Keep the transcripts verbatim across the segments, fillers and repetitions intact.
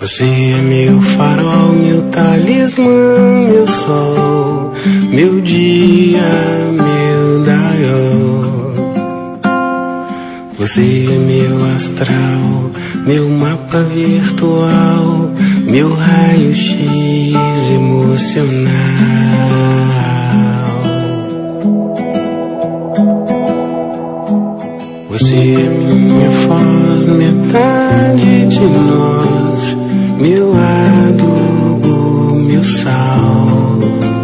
Você é meu farol, meu talismã, meu sol, meu dia, meu dial. Você é meu astral, meu mapa virtual, meu raio-x emocional. Você é minha voz, metade de nós, meu adubo, meu sal.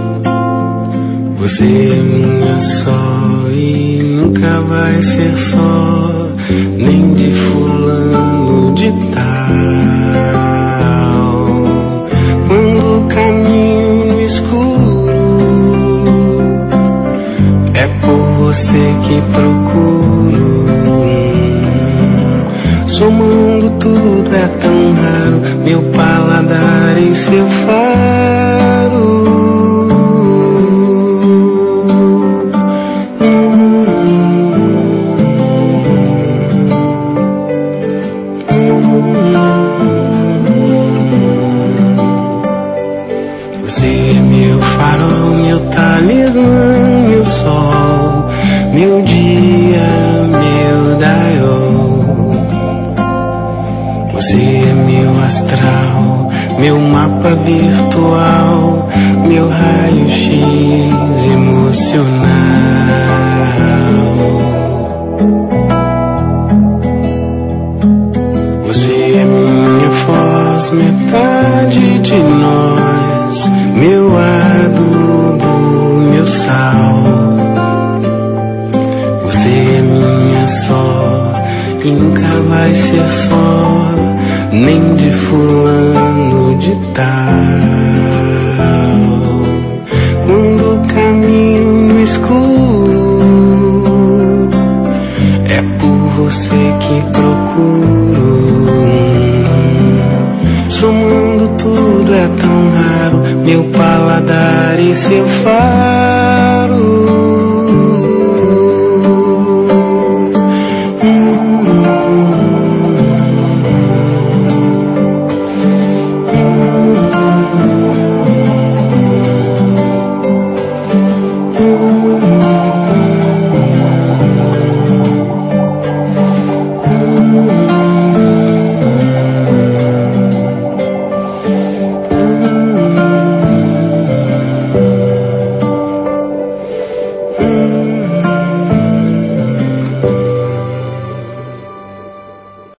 Você é minha só e nunca vai ser só, nem de fulano de tal. Quando caminho no escuro, é por você que procuro. Somando tudo é tão raro, meu paladar em seu faro. Você é meu farol, meu talismã, meu sol, meu dia, meu dial. Você é meu astral, meu mapa virtual, meu raio-x emocional. Você é minha voz, metade de nós, meu adubo, meu sal. Você é minha só e nunca vai ser só, nem de fulano de tal. Quando caminho no escuro, é por você que procuro. Somando tudo é tão raro, meu paladar e seu faro.